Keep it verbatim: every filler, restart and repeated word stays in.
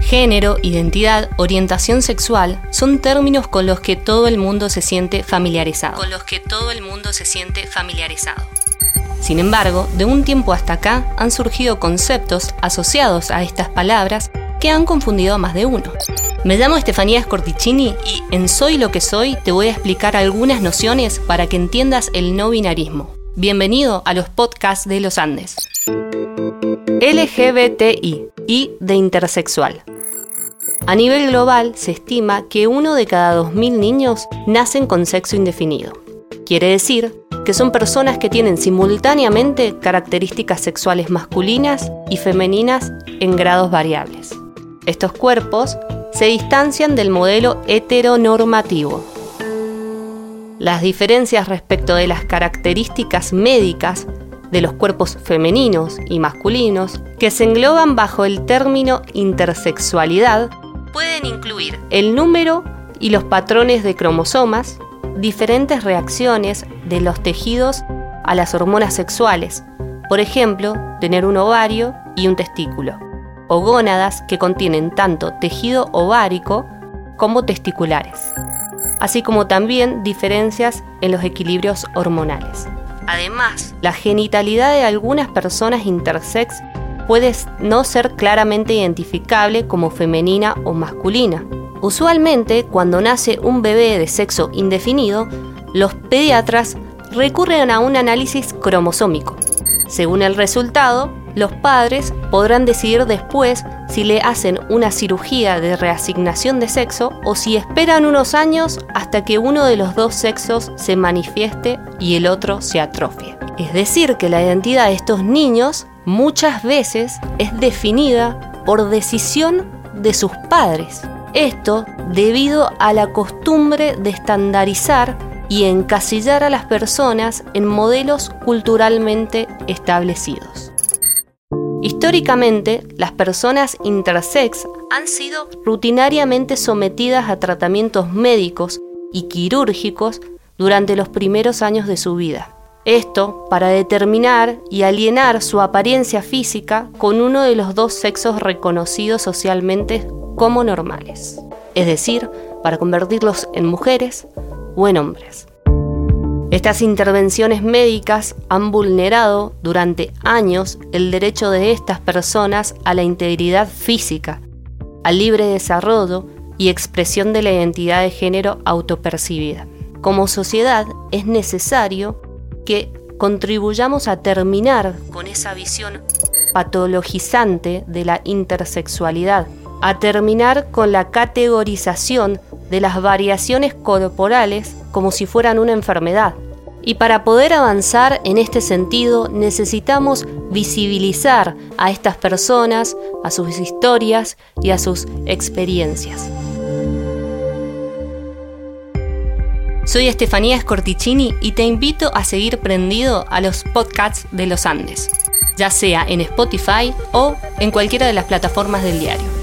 Género, identidad, orientación sexual son términos con los que todo el mundo se siente familiarizado. Con los que todo el mundo se siente familiarizado. Sin embargo, de un tiempo hasta acá han surgido conceptos asociados a estas palabras que han confundido a más de uno. Me llamo Estefanía Scorticini y en Soy lo que soy te voy a explicar algunas nociones para que entiendas el no binarismo. Bienvenido a los podcasts de los Andes. L G B T I y de intersexual. A nivel global se estima que uno de cada dos mil niños nacen con sexo indefinido. Quiere decir que son personas que tienen simultáneamente características sexuales masculinas y femeninas en grados variables. Estos cuerpos se distancian del modelo heteronormativo. Las diferencias respecto de las características médicas de los cuerpos femeninos y masculinos que se engloban bajo el término intersexualidad pueden incluir el número y los patrones de cromosomas, diferentes reacciones de los tejidos a las hormonas sexuales, por ejemplo, tener un ovario y un testículo, o gónadas que contienen tanto tejido ovárico como testiculares, así como también diferencias en los equilibrios hormonales. Además, la genitalidad de algunas personas intersex puede no ser claramente identificable como femenina o masculina. Usualmente, cuando nace un bebé de sexo indefinido, los pediatras recurren a un análisis cromosómico. Según el resultado, los padres podrán decidir después si le hacen una cirugía de reasignación de sexo o si esperan unos años hasta que uno de los dos sexos se manifieste y el otro se atrofie. Es decir, que la identidad de estos niños muchas veces es definida por decisión de sus padres. Esto debido a la costumbre de estandarizar y encasillar a las personas en modelos culturalmente establecidos. Históricamente, las personas intersex han sido rutinariamente sometidas a tratamientos médicos y quirúrgicos durante los primeros años de su vida. Esto para determinar y alienar su apariencia física con uno de los dos sexos reconocidos socialmente como normales, es decir, para convertirlos en mujeres o en hombres. Estas intervenciones médicas han vulnerado durante años el derecho de estas personas a la integridad física, al libre desarrollo y expresión de la identidad de género autopercibida. Como sociedad es necesario que contribuyamos a terminar con esa visión patologizante de la intersexualidad, a terminar con la categorización de las variaciones corporales como si fueran una enfermedad. Y para poder avanzar en este sentido necesitamos visibilizar a estas personas, a sus historias y a sus experiencias. Soy Estefanía Scorticini y te invito a seguir prendido a los podcasts de los Andes, ya sea en Spotify o en cualquiera de las plataformas del diario.